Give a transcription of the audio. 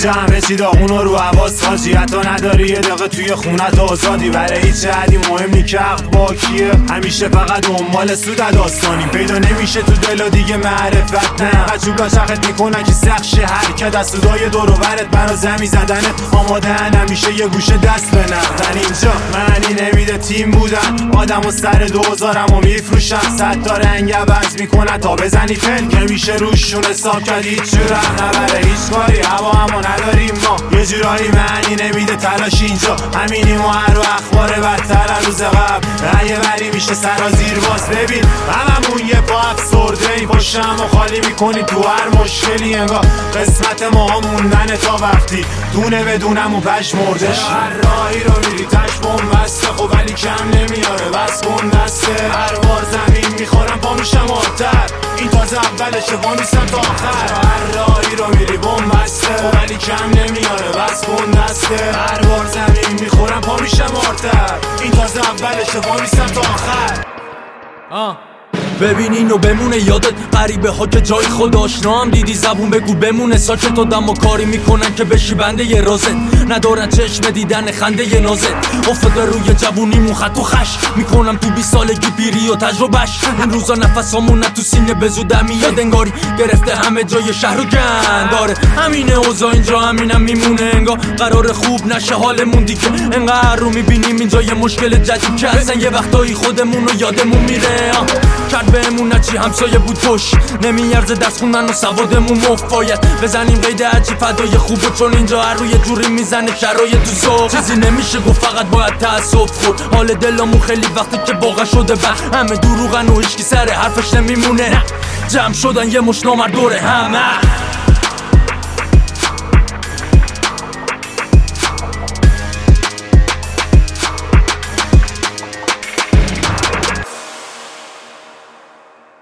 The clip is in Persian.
اینجا همه چی داغون رو حواس خاجی، حتی نداری یه دقیقه توی خونت آزادی. برای هیچ حدی مهم نی که حق با کیه، همیشه فقط دنبال سود داستانی. پیدا نمیشه تو دل و دیگه معرفت نه، قجولا چخت میکنن که سخت شه حرکت از سودای دور و برت برا زمی زدنت آماده هن همیشه یه گوشه دست به نقدن. اینجا معنی نمیده تیم بودن، آدم و سر دوزارم و میفروشن، 100 تا رنگ عوض میکنن تا بزنی فن که میشه روشون حساب کرد. هیچ جورم نبره هیچ کاری، هوا همو نداریم ما، یه جورایی معنی نمیده تلاش اینجا، همینیم و هر اخبار بدتر از روز قبل یه وری میشه سرازیر باز. ببین هممون یه پا افسرده ای، پشتم و خالی میکنی تو هر مشکلی، انگار قسمت ما موندن تا وقتی دونه بدونم و پشمرده. هر راهی رو میری تش بوم بسته، خب ولی کم نمیاره بس کن دسته، هر بار زمین میخورم پا میشم آتر، این تازه اولشه پا میستم تا آخر. هر راهی رو میری بوم بسته، خب ولی کم نمیاره بس کن دسته، هر بار زمین میخورم پا میشم آتر، این تازه اولشه پا میستم تا آخر. ببین اینو بمونه یادت، غریبه ها که جای خود آشنا هم دیدی، زبون بگو بمونه ساکت، آدم و کاری میکنن که بشی بنده ی رازت، ندارن چشم دیدن خنده ی نازت. افتاده روی جوونیمون خط و خش میکنم تو 20 سالگی پیری و تجربهش، این روزا نفسامون تو سینه بزودم میاد، انگاری گرفته همه جای شهر و گند داره، همینه اوضاع اینجا همینم میمونه، انگار قرار خوب نشه حالمون دیگه، انقدر رو میبینیم اینجا یه مشکل جدید که اصلا یه وقتایی خودمون رو یادمون میره. کرد بهمون نچی همسایه بود پشت، نمیارزه دست خوندن و سوادمون مفاید، بزنیم قید عجیب فدای خوبه، چون اینجا هر روی جوری میزنه شرایط تو ذوق، چیزی نمیشه گفت فقط باید تأسف خورد، حال دلمون خیلی وقتی که واقع شده بر همه دروغن و هیچکی سر حرفش نمیمونه، جمع شدن یه مش نامرد دوره همه.